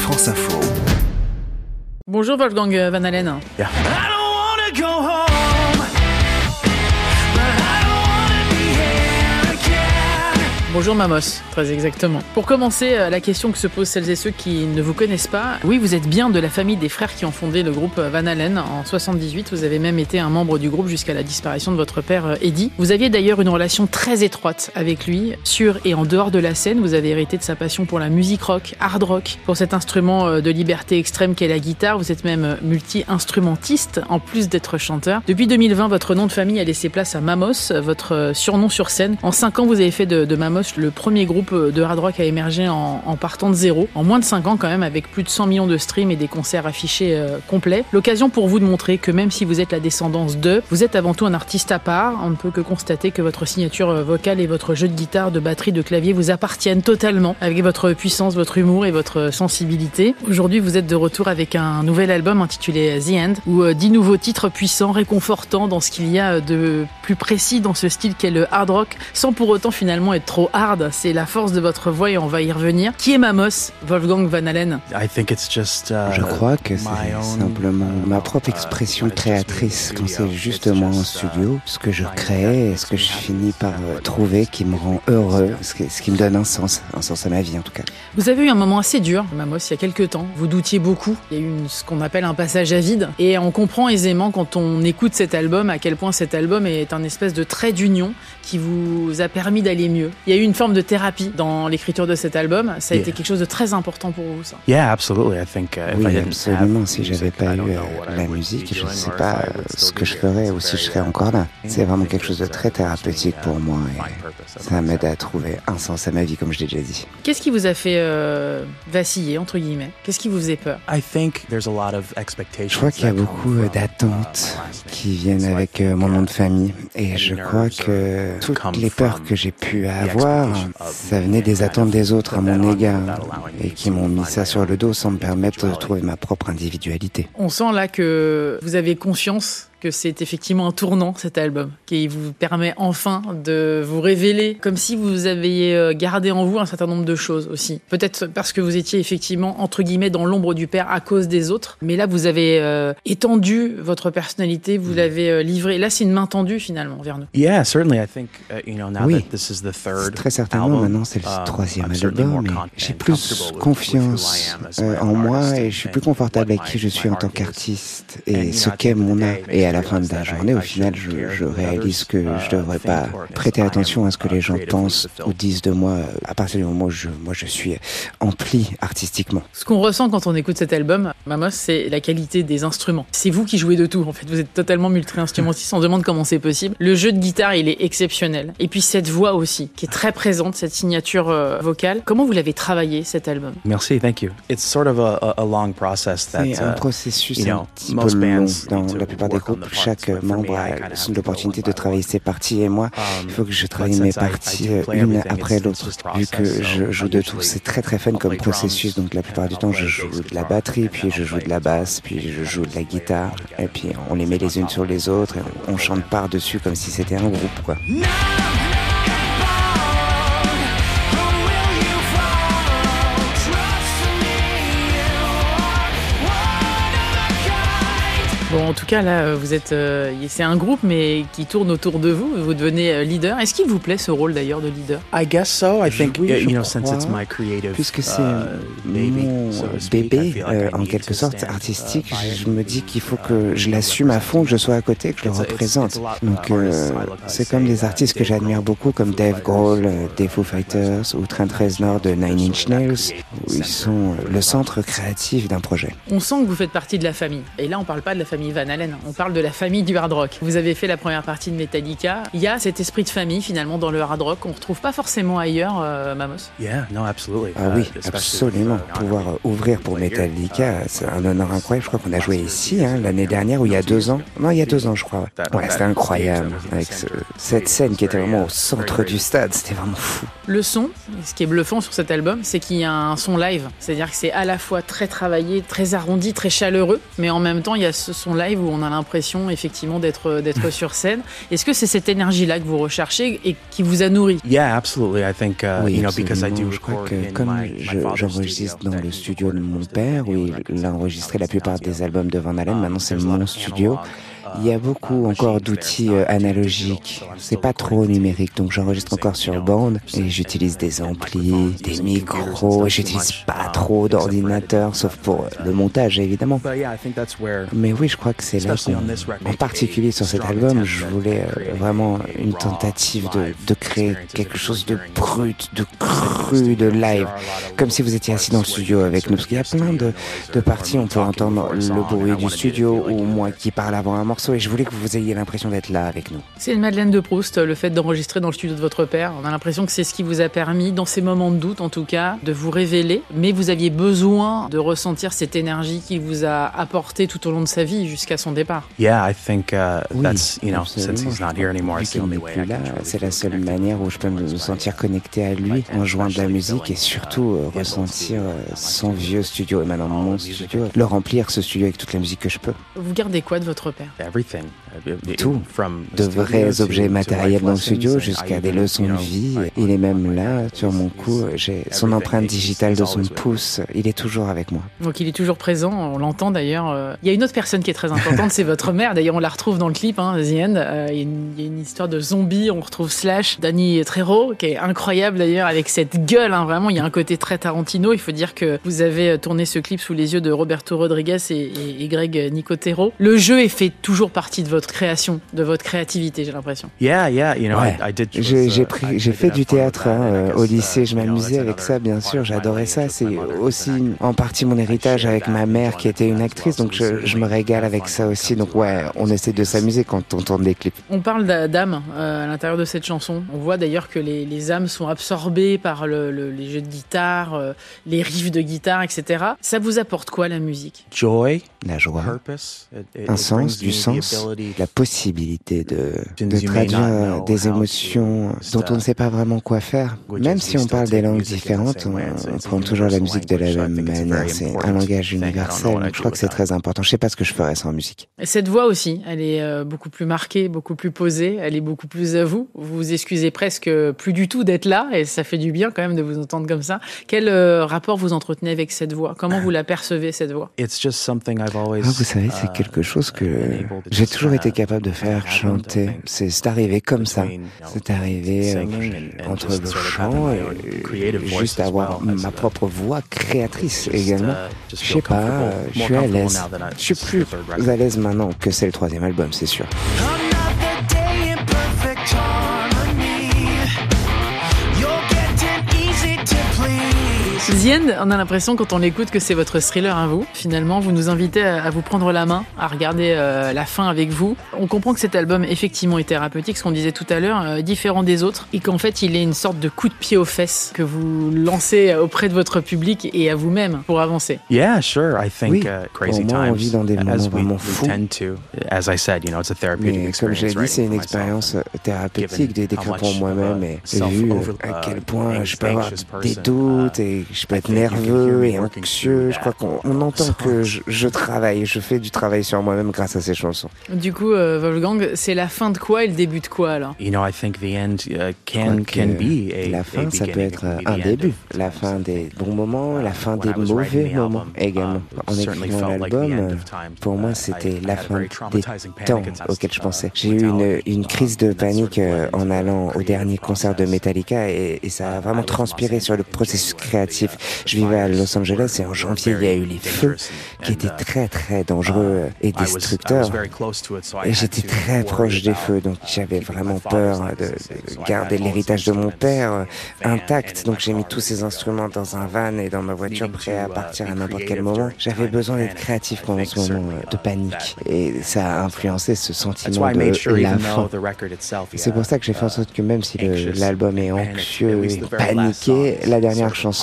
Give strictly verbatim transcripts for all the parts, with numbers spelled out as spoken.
France Info. Bonjour Wolfgang Van Halen. Yeah. Bonjour Mamos, très exactement. Pour commencer, la question que se posent celles et ceux qui ne vous connaissent pas, oui, vous êtes bien de la famille des frères qui ont fondé le groupe Van Halen en soixante-dix-huit. Vous avez même été un membre du groupe jusqu'à la disparition de votre père Eddie. Vous aviez d'ailleurs une relation très étroite avec lui, sur et en dehors de la scène. Vous avez hérité de sa passion pour la musique rock, hard rock, pour cet instrument de liberté extrême qu'est la guitare. Vous êtes même multi-instrumentiste, en plus d'être chanteur. Depuis deux mille vingt, votre nom de famille a laissé place à Mamos, votre surnom sur scène. En cinq ans, vous avez fait de, de Mamos le premier groupe de hard rock à émerger en, en partant de zéro, en moins de cinq ans quand même, avec plus de cent millions de streams et des concerts affichés euh, complets. L'occasion pour vous de montrer que même si vous êtes la descendance de, vous êtes avant tout un artiste à part. On ne peut que constater que votre signature vocale et votre jeu de guitare, de batterie, de clavier vous appartiennent totalement, avec votre puissance, votre humour et votre sensibilité. Aujourd'hui, vous êtes de retour avec un nouvel album intitulé The End, où euh, dix nouveaux titres puissants, réconfortants dans ce qu'il y a de plus précis dans ce style qu'est le hard rock, sans pour autant finalement être trop hard. C'est la force de votre voix et on va y revenir. Qui est Mamos, Wolfgang Van Halen? Je crois que c'est simplement ma propre expression créatrice quand c'est juste moi en studio, ce que je crée et ce que je finis par trouver qui me rend heureux, ce qui, ce qui me donne un sens, un sens à ma vie en tout cas. Vous avez eu un moment assez dur, Mamos, il y a quelques temps. Vous doutiez beaucoup. Il y a eu une, ce qu'on appelle un passage à vide. Et on comprend aisément quand on écoute cet album à quel point cet album est un espèce de trait d'union qui vous a permis d'aller mieux. Il y a eu une forme de thérapie dans l'écriture de cet album. Ça a yeah. été quelque chose de très important pour vous, ça. Yeah, absolutely. I think, uh, oui, absolument. Si j'avais pas eu euh, la musique, je ne sais pas euh, ce que je ferais ou si je serais encore là. C'est vraiment quelque chose de très thérapeutique pour moi et ça m'aide à trouver un sens à ma vie, comme je l'ai déjà dit. Qu'est-ce qui vous a fait euh, vaciller, entre guillemets? Qu'est-ce qui vous faisait peur? Je crois qu'il y a beaucoup d'attentes qui viennent avec euh, mon nom de famille et je crois que toutes les peurs que j'ai pu avoir, ça venait des attentes des autres à mon égard et qui m'ont mis ça sur le dos sans me permettre de trouver ma propre individualité. On sent là que vous avez conscience que c'est effectivement un tournant, cet album, qui vous permet enfin de vous révéler, comme si vous aviez gardé en vous un certain nombre de choses aussi. Peut-être parce que vous étiez effectivement, entre guillemets, dans l'ombre du père à cause des autres, mais là, vous avez euh, étendu votre personnalité, vous l'avez euh, livré. Là, c'est une main tendue, finalement, vers nous. Yeah, certainly, I think, uh, you know, now oui, that this is the third très certainement, album, maintenant, c'est le troisième um, album, mais j'ai plus confiance euh, en moi et je suis plus confortable avec qui je suis en tant qu'artiste et ce qu'est mon art. Et à la fin de la journée, au final, je, je réalise que je devrais pas prêter attention à ce que les gens pensent ou disent de moi à partir du moment où je, moi je suis empli artistiquement. Ce qu'on ressent quand on écoute cet album, Mamos, c'est la qualité des instruments. C'est vous qui jouez de tout, en fait. Vous êtes totalement multi-instrumentiste. On se demande comment c'est possible. Le jeu de guitare, il est exceptionnel. Et puis cette voix aussi, qui est très présente, cette signature euh, vocale. Comment vous l'avez travaillé, cet album? Merci, thank you. It's sort of a, a long process that, c'est un processus uh, un petit peu long dans la plupart des groupes. Chaque membre a l'opportunité de travailler ses parties et moi, il faut que je travaille mes parties une après l'autre. Vu que je joue de tout, c'est très très fun comme processus. Donc la plupart du temps, je joue de la batterie, puis je joue de la basse, puis je joue de la guitare. Et puis on les met les unes sur les autres et on chante par-dessus comme si c'était un groupe, quoi. Bon, en tout cas, là, vous êtes, euh, c'est un groupe, mais qui tourne autour de vous. Vous devenez leader. Est-ce qu'il vous plaît ce rôle d'ailleurs de leader? I guess so. I think, oui, you know, crois, since it's my creative, puisque c'est uh, mon so speak, bébé, like euh, en quelque sorte artistique, je me dis qu'il faut que je l'assume à fond, que je sois à côté, que je le représente. Donc, euh, c'est comme des artistes que j'admire beaucoup, comme Dave Grohl, euh, des Foo Fighters, ou Trent Reznor de Nine Inch Nails, où ils sont le centre créatif d'un projet. On sent que vous faites partie de la famille. Et là, on parle pas de la famille Van Halen, on parle de la famille du hard rock. Vous avez fait la première partie de Metallica. Il y a cet esprit de famille finalement dans le hard rock qu'on retrouve pas forcément ailleurs, euh, Mamos. Yeah, no, absolutely. Ah oui, absolument. Pouvoir euh, ouvrir pour Metallica, c'est un honneur incroyable. Je crois qu'on a joué ici hein, l'année dernière ou il y a deux ans. Non, il y a deux ans, je crois. Ouais, c'était incroyable. Avec ce, cette scène qui était vraiment au centre du stade, c'était vraiment fou. Le son, ce qui est bluffant sur cet album, c'est qu'il y a un son live. C'est-à-dire que c'est à la fois très travaillé, très arrondi, très chaleureux, mais en même temps, il y a ce son live où on a l'impression effectivement d'être, d'être sur scène. Est-ce que c'est cette énergie-là que vous recherchez et qui vous a nourri? Yeah, absolutely. I think, uh, oui, you know, because I do je crois record que in comme my, je, my father's j'enregistre studio, dans le studio de mon père, où il a enregistré la plupart des albums de Van Halen, maintenant c'est mon studio. Il y a beaucoup encore d'outils euh, analogiques. C'est pas trop numérique, donc j'enregistre encore sur bande et j'utilise des amplis, des micros. J'utilise pas trop d'ordinateur, sauf pour le montage évidemment. Mais oui, je crois que c'est là qu'en particulier sur cet album, je voulais euh, vraiment une tentative de, de créer quelque chose de brut, de cru, de live, comme si vous étiez assis dans le studio avec nous. Parce qu'il y a plein de, de parties, on peut entendre le bruit du studio ou moi qui parle avant un morceau. Et je voulais que vous ayez l'impression d'être là avec nous. C'est une Madeleine de Proust, le fait d'enregistrer dans le studio de votre père. On a l'impression que c'est ce qui vous a permis, dans ces moments de doute en tout cas, de vous révéler. Mais vous aviez besoin de ressentir cette énergie qui vous a apporté tout au long de sa vie jusqu'à son départ. Yeah, I think uh, oui, that's, you know, since he's not here anymore, it's the only way I can truly c'est la seule manière où je peux me sentir connecté à lui en jouant de la musique et surtout euh, ressentir euh, son vieux studio et maintenant mon studio, le remplir ce studio avec toute la musique que je peux. Vous gardez quoi de votre père? Tout, de vrais objets matériels dans le studio jusqu'à des leçons de vie. Il est même là, sur mon cou, j'ai son empreinte digitale de son pouce, il est toujours avec moi. Donc il est toujours présent, on l'entend d'ailleurs. Il y a une autre personne qui est très importante, c'est votre mère, d'ailleurs on la retrouve dans le clip, hein, The End. Euh, il, y a une, il y a une histoire de zombie, on retrouve Slash, Danny Trejo, qui est incroyable d'ailleurs, avec cette gueule, hein, vraiment, il y a un côté très Tarantino. Il faut dire que vous avez tourné ce clip sous les yeux de Roberto Rodriguez et, et, et Greg Nicotero. Le jeu est fait toujours partie de votre création, de votre créativité, j'ai l'impression. Yeah, yeah, you know, ouais. I, I did j'ai, j'ai, pris, j'ai fait du théâtre hein, euh, au lycée, je m'amusais avec ça, bien sûr, j'adorais ça. C'est aussi en partie mon héritage avec ma mère qui était une actrice, donc je, je me régale avec ça aussi. Donc ouais, on essaie de s'amuser quand on tourne des clips. On parle d'âme euh, à l'intérieur de cette chanson. On voit d'ailleurs que les, les âmes sont absorbées par le, le, les jeux de guitare, euh, les riffs de guitare, et cetera. Ça vous apporte quoi la musique? Joy, la joie, un sens, du sens, la possibilité de, de traduire des émotions dont on ne sait pas vraiment quoi faire. Même si on parle des langues différentes, on, on prend toujours la musique de la même manière. C'est un langage universel. Donc je crois que c'est très important. Je sais pas ce que je ferais sans musique. Cette voix aussi, elle est euh, beaucoup plus marquée, beaucoup plus posée, elle est beaucoup plus à vous. Vous vous excusez presque plus du tout d'être là et ça fait du bien quand même de vous entendre comme ça. Quel euh, rapport vous entretenez avec cette voix? Comment vous la percevez, cette voix? Ah, vous savez, c'est quelque chose que j'ai toujours été capable de faire chanter. C'est, c'est arrivé comme ça. C'est arrivé euh, entre le chant et juste avoir ma propre voix créatrice également. Je sais pas, euh, je suis à l'aise. Je suis plus à l'aise maintenant que c'est le troisième album, c'est sûr. The End, on a l'impression quand on l'écoute que c'est votre thriller à vous. Finalement, vous nous invitez à vous prendre la main, à regarder euh, la fin avec vous. On comprend que cet album effectivement est thérapeutique, ce qu'on disait tout à l'heure, euh, différent des autres, et qu'en fait il est une sorte de coup de pied aux fesses que vous lancez auprès de votre public et à vous-même pour avancer. Yeah, sure. I think oui, uh, crazy au moins, times, on vit dans des moments as we, vraiment we fous. tend to, as I said, you know, it's a therapeutic Mais comme j'ai dit, c'est une expérience thérapeutique de d'écrire pour moi-même et vu à quel point je peux avoir des doutes et je peux être nerveux et anxieux. Je crois qu'on on entend que je, je travaille, je fais du travail sur moi-même grâce à ces chansons. Du coup, euh, Wolfgang, c'est la fin de quoi et le début de quoi alors? You know, I think the end uh, can can be a, la fin, a ça peut être un début. La fin des bons moments, la fin des mauvais moments également. En écrivant l'album, pour moi, c'était la fin des temps auxquels je pensais. J'ai eu une, une crise de panique en allant au dernier concert de Metallica et, et ça a vraiment transpiré sur le processus créatif. Je vivais à Los Angeles et en janvier, il y a eu les feux qui étaient très très dangereux et destructeurs. Et j'étais très proche des feux, donc j'avais vraiment peur de, de garder l'héritage de mon père intact. Donc j'ai mis tous ces instruments dans un van et dans ma voiture prêt à partir à n'importe quel moment. J'avais besoin d'être créatif pendant ce moment de panique. Et ça a influencé ce sentiment de la fin. C'est pour ça que j'ai fait en sorte que même si le, l'album est anxieux et paniqué, la dernière chanson, elle,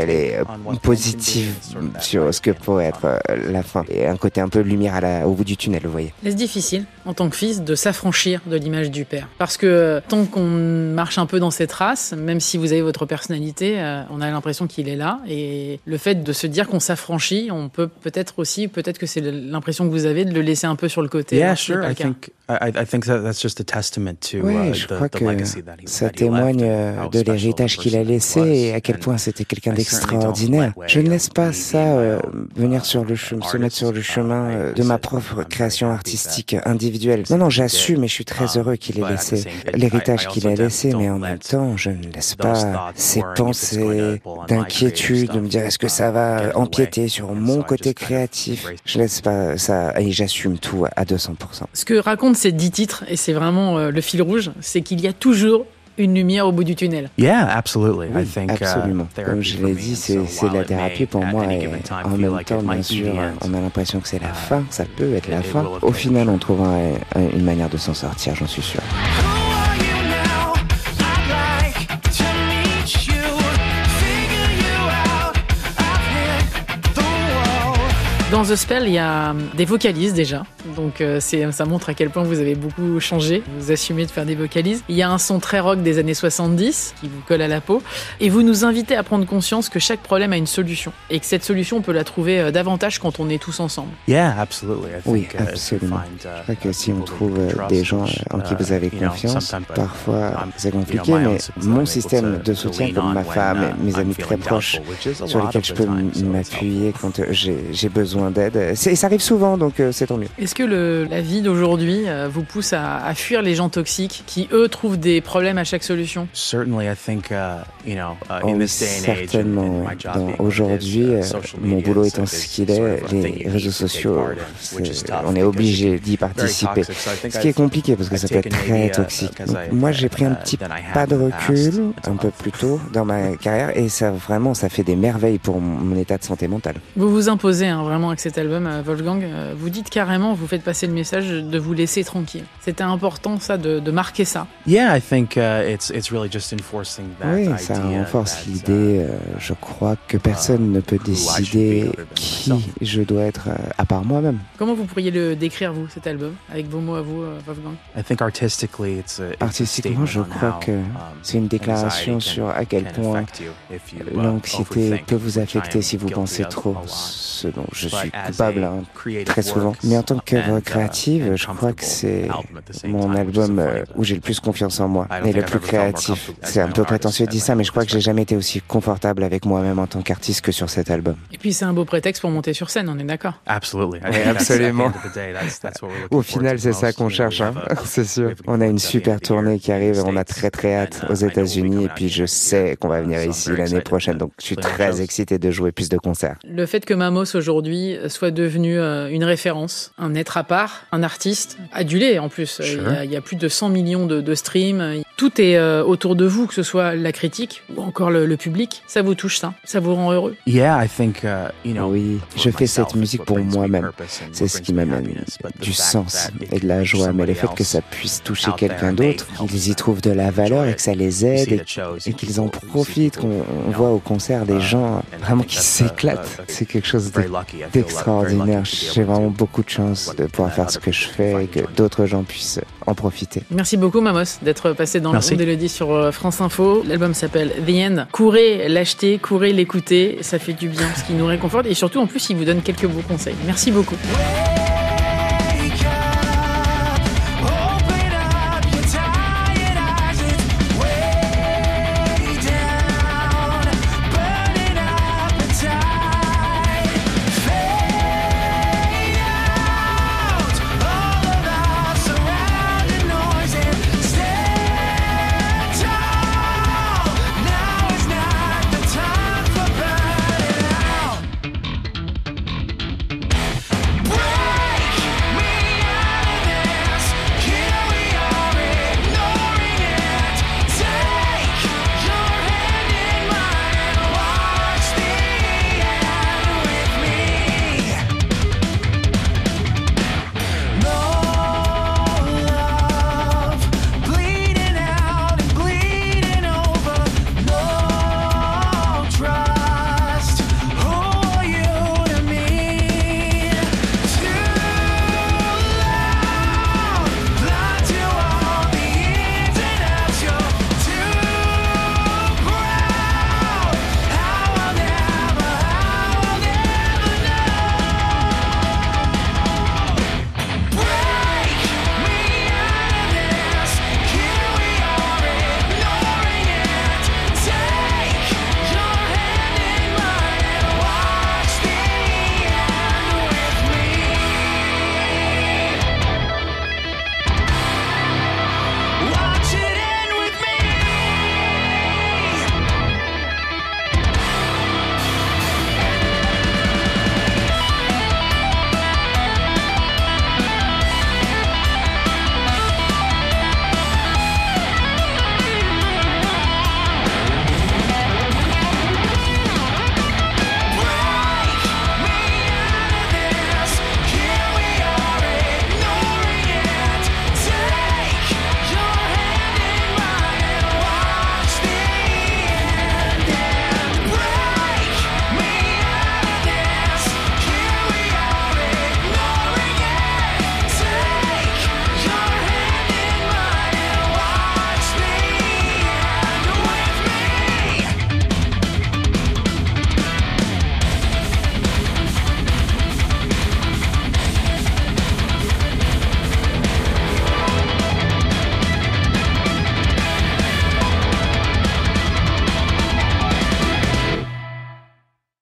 elle est positive sur ce que pourrait être la fin. Et un côté un peu lumière à la, au bout du tunnel, vous voyez. Est-ce difficile, en tant que fils, de s'affranchir de l'image du père? Parce que tant qu'on marche un peu dans ses traces, même si vous avez votre personnalité, euh, on a l'impression qu'il est là. Et le fait de se dire qu'on s'affranchit, on peut peut-être aussi, peut-être que c'est l'impression que vous avez de le laisser un peu sur le côté. Yeah, sure. I think, I, I think that that's just a testament to oui, uh, je the, crois the que legacy that he, ça that he témoigne left, de l'héritage qu'il a laissé et à quel point c'était quelqu'un d'extraordinaire. Je ne laisse pas ça euh, venir sur le chemin, se mettre sur le chemin euh, de ma propre création artistique individuelle. Non, non, j'assume et je suis très heureux qu'il ait laissé l'héritage qu'il a laissé, mais en même temps, je ne laisse pas ces pensées d'inquiétude, de me dire est-ce que ça va empiéter sur mon côté créatif. Je laisse pas ça et j'assume tout à deux cents pour cent. Ce que racontent ces dix titres, et c'est vraiment euh, le fil rouge, c'est qu'il y a toujours une lumière au bout du tunnel. Yeah, absolutely. Oui, I think, absolument. Uh, Comme je l'ai dit, c'est la thérapie pour moi et en même temps, bien sûr, on a l'impression que c'est la fin, ça peut être la fin. Au final, on trouvera une manière de s'en sortir, j'en suis sûr. Dans The Spell, il y a des vocalises déjà, donc euh, c'est, ça montre à quel point vous avez beaucoup changé, vous assumez de faire des vocalises. Il y a un son très rock des années soixante-dix qui vous colle à la peau, et vous nous invitez à prendre conscience que chaque problème a une solution, et que cette solution, on peut la trouver euh, davantage quand on est tous ensemble. Yeah, absolutely. I think, oui, absolument. Uh, Je crois que si on trouve des gens en qui vous avez confiance, parfois c'est compliqué, mais mon système de soutien, comme ma femme et mes amis très proches, sur lesquels je peux m'appuyer quand j'ai besoin d'aide. Ça arrive souvent, donc euh, c'est tant mieux. Est-ce que le, la vie d'aujourd'hui euh, vous pousse à, à fuir les gens toxiques qui, eux, trouvent des problèmes à chaque solution? Certainly, I think, uh, you know, uh, in in this this day and age, certainement. Aujourd'hui, euh, mon boulot étant ce qu'il est, les réseaux sociaux, est, on est obligé d'y participer. Ce qui est compliqué parce que ça peut être très toxique. Donc, moi, j'ai pris un petit pas de recul un peu plus tôt dans ma carrière et ça vraiment, ça fait des merveilles pour mon état de santé mentale. Vous vous imposez hein, vraiment avec cet album, Wolfgang. Vous dites carrément, vous faites passer le message de vous laisser tranquille. C'était important, ça, de, de marquer ça. Yeah, I think uh, it's it's really just enforcing that oui, ça renforce l'idée. Euh, je crois que personne ne peut décider qui je dois être euh, à part moi-même. Comment vous pourriez le décrire vous, cet album, avec vos mots à vous, Wolfgang? I think artistically, it's a, it's Artistiquement, je crois que c'est une déclaration sur à quel point l'anxiété peut vous affecter si vous pensez trop, ce dont je suis coupable hein, très souvent. Mais en tant qu'œuvre créative, je crois que c'est mon album euh, où j'ai le plus confiance en moi et le plus créatif. C'est un peu prétentieux de dire ça, mais je crois que j'ai jamais été aussi confortable avec moi-même en tant qu'artiste que sur cet album. Et puis c'est un beau prétexte pour monter sur scène, on est d'accord? Absolument. Oui, absolument. Au final, c'est ça qu'on cherche, hein, c'est sûr. On a une super tournée qui arrive, on a très très hâte aux États-Unis et puis je sais qu'on va venir ici l'année prochaine, donc je suis très excité de jouer plus de concerts. Le fait que Mamos aujourd'hui soit devenu euh, une référence, un être à part, un artiste adulé en plus. Sure. Il, y a, il y a plus de cent millions de, de streams. Tout est euh, autour de vous, que ce soit la critique ou encore le, le public. Ça vous touche, ça? Ça vous rend heureux? Yeah, I think, uh, you know, oui, je fais cette musique pour moi-même. C'est ce qui m'amène du sens et de la joie. Mais le fait que ça puisse toucher quelqu'un d'autre, qu'ils y trouvent de la valeur et que ça les aide et, et qu'ils en profitent, qu'on voit au concert des gens vraiment qui s'éclatent, c'est quelque chose d'extraordinaire. J'ai vraiment beaucoup de chance de pouvoir faire ce que je fais et que d'autres gens puissent en profiter. Merci beaucoup Mamos d'être passé dans le monde d'Élodie sur France Info. L'album s'appelle The End. Courez l'acheter, courez l'écouter, ça fait du bien parce qu'il nous réconforte et surtout en plus il vous donne quelques beaux conseils. Merci beaucoup.